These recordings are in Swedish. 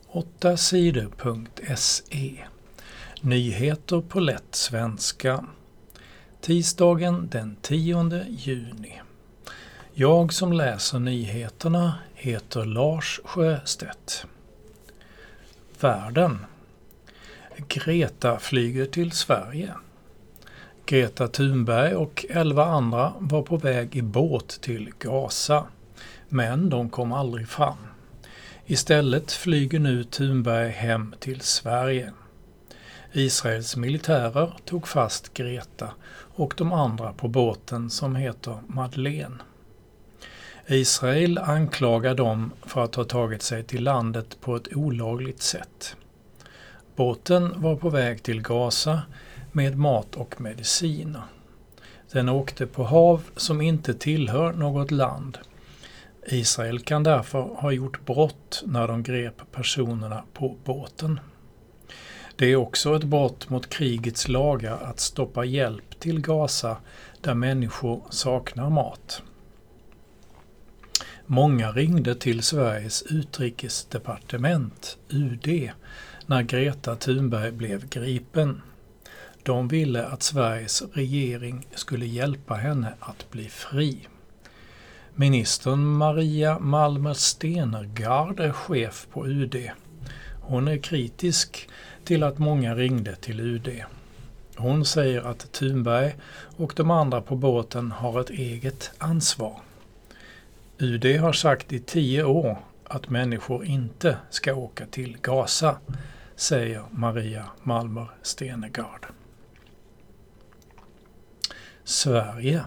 8sidor.se. Nyheter på lätt svenska. Tisdagen den 10 juni. Jag som läser nyheterna heter Lars Sjöstedt. Världen. Greta flyger till Sverige. Greta Thunberg och 11 andra var på väg i båt till Gaza, men de kom aldrig fram. Istället flyger nu Thunberg hem till Sverige. Israels militärer tog fast Greta och de andra på båten som heter Madeleine. Israel anklagar dem för att ha tagit sig till landet på ett olagligt sätt. Båten var på väg till Gaza med mat och mediciner. Den åkte på hav som inte tillhör något land. Israel kan därför ha gjort brott när de grep personerna på båten. Det är också ett brott mot krigets lagar att stoppa hjälp till Gaza där människor saknar mat. Många ringde till Sveriges utrikesdepartement, UD, när Greta Thunberg blev gripen. De ville att Sveriges regering skulle hjälpa henne att bli fri. Ministern Maria Malmer Stenergard är chef på UD. Hon är kritisk till att många ringde till UD. Hon säger att Thunberg och de andra på båten har ett eget ansvar. UD har sagt i 10 år att människor inte ska åka till Gaza, säger Maria Malmer Stenergard. Sverige.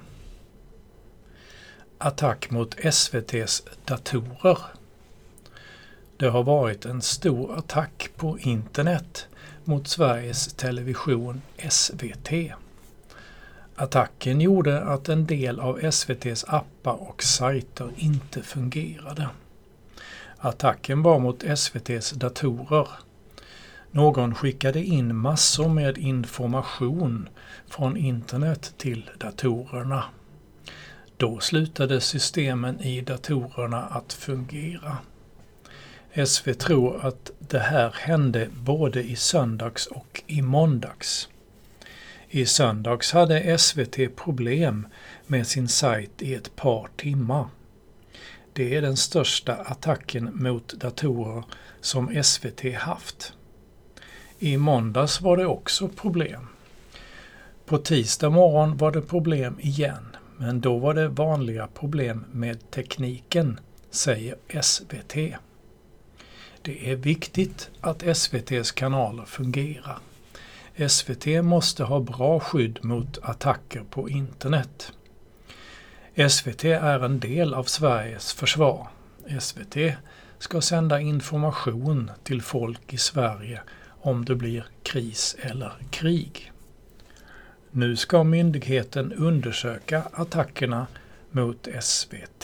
Attack mot SVT:s datorer. Det har varit en stor attack på internet mot Sveriges Television SVT. Attacken gjorde att en del av SVT:s appar och sajter inte fungerade. Attacken var mot SVT:s datorer. Någon skickade in massor med information från internet till datorerna. Då slutade systemen i datorerna att fungera. SV tror att det här hände både i söndags och i måndags. I söndags hade SVT problem med sin sajt i ett par timmar. Det är den största attacken mot datorer som SVT haft. I måndags var det också problem. På tisdag morgon var det problem igen, men då var det vanliga problem med tekniken, säger SVT. Det är viktigt att SVT:s kanaler fungerar. SVT måste ha bra skydd mot attacker på internet. SVT är en del av Sveriges försvar. SVT ska sända information till folk i Sverige om det blir kris eller krig. Nu ska myndigheten undersöka attackerna mot SVT.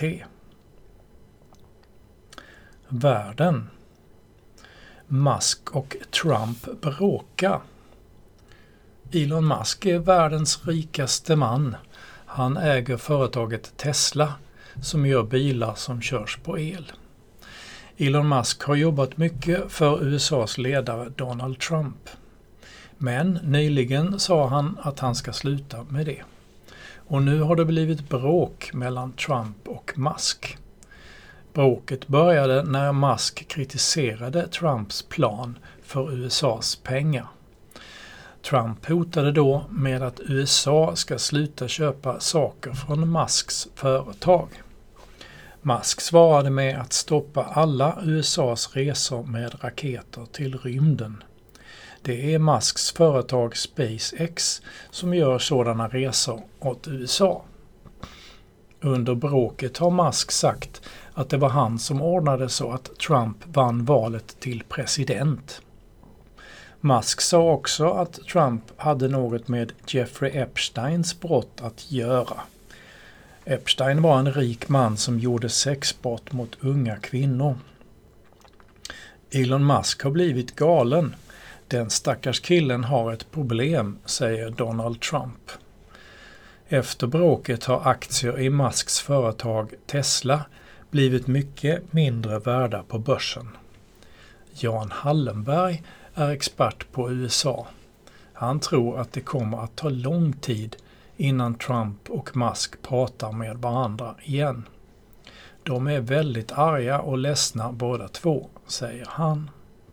Världen. Musk och Trump bråkar. Elon Musk är världens rikaste man. Han äger företaget Tesla som gör bilar som körs på el. Elon Musk har jobbat mycket för USAs ledare Donald Trump. Men nyligen sa han att han ska sluta med det. Och nu har det blivit bråk mellan Trump och Musk. Bråket började när Musk kritiserade Trumps plan för USAs pengar. Trump hotade då med att USA ska sluta köpa saker från Musks företag. Musk svarade med att stoppa alla USAs resor med raketer till rymden. Det är Musks företag SpaceX som gör sådana resor åt USA. Under bråket har Musk sagt att det var han som ordnade så att Trump vann valet till president. Musk sa också att Trump hade något med Jeffrey Epsteins brott att göra. Epstein var en rik man som gjorde sexbrott mot unga kvinnor. Elon Musk har blivit galen. Den stackars killen har ett problem, säger Donald Trump. Efter bråket har aktier i Musks företag Tesla blivit mycket mindre värda på börsen. Jan Hallenberg är expert på USA. Han tror att det kommer att ta lång tid innan Trump och Musk pratar med varandra igen. De är väldigt arga och ledsna båda två, säger han.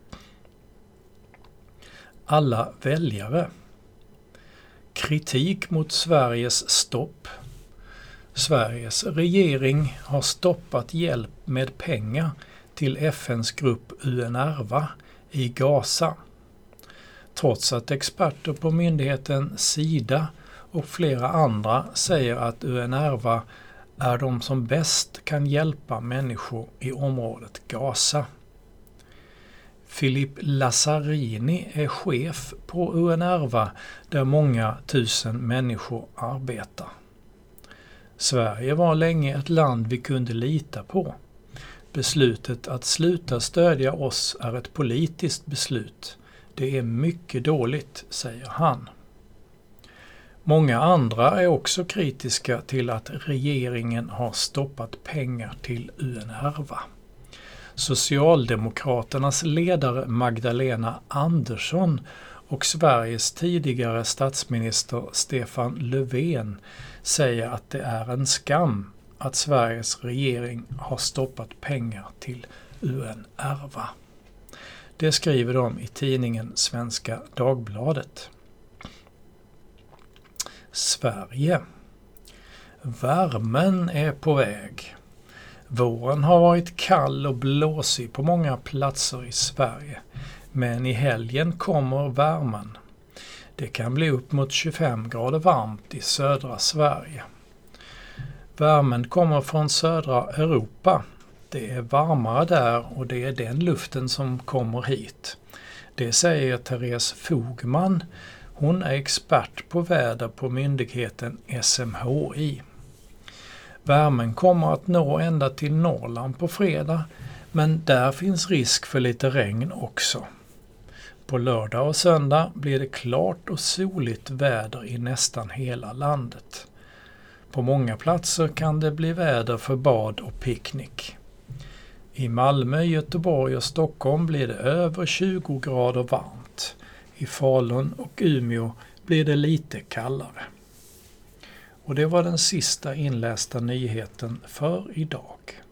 Alla väljare. Kritik mot Sveriges stopp. Sveriges regering har stoppat hjälp med pengar till FNs grupp UNRWA i Gaza. Trots att experter på myndigheten Sida och flera andra säger att UNRWA är de som bäst kan hjälpa människor i området Gaza. Philip Lazzarini är chef på UNRWA där många tusen människor arbetar. Sverige var länge ett land vi kunde lita på. Beslutet att sluta stödja oss är ett politiskt beslut. Det är mycket dåligt, säger han. Många andra är också kritiska till att regeringen har stoppat pengar till UNRWA. Socialdemokraternas ledare Magdalena Andersson och Sveriges tidigare statsminister Stefan Löfven säger att det är en skam att Sveriges regering har stoppat pengar till UNRWA. Det skriver de i tidningen Svenska Dagbladet. Sverige. Värmen är på väg. Våren har varit kall och blåsig på många platser i Sverige, men i helgen kommer värmen. Det kan bli upp mot 25 grader varmt i södra Sverige. Värmen kommer från södra Europa. Det är varmare där och det är den luften som kommer hit. Det säger Therese Fogman. Hon är expert på väder på myndigheten SMHI. Värmen kommer att nå ända till Norrland på fredag, men där finns risk för lite regn också. På lördag och söndag blir det klart och soligt väder i nästan hela landet. På många platser kan det bli väder för bad och picknick. I Malmö, Göteborg och Stockholm blir det över 20 grader varmt. I Falun och Umeå blir det lite kallare. Och det var den sista inlästa nyheten för idag.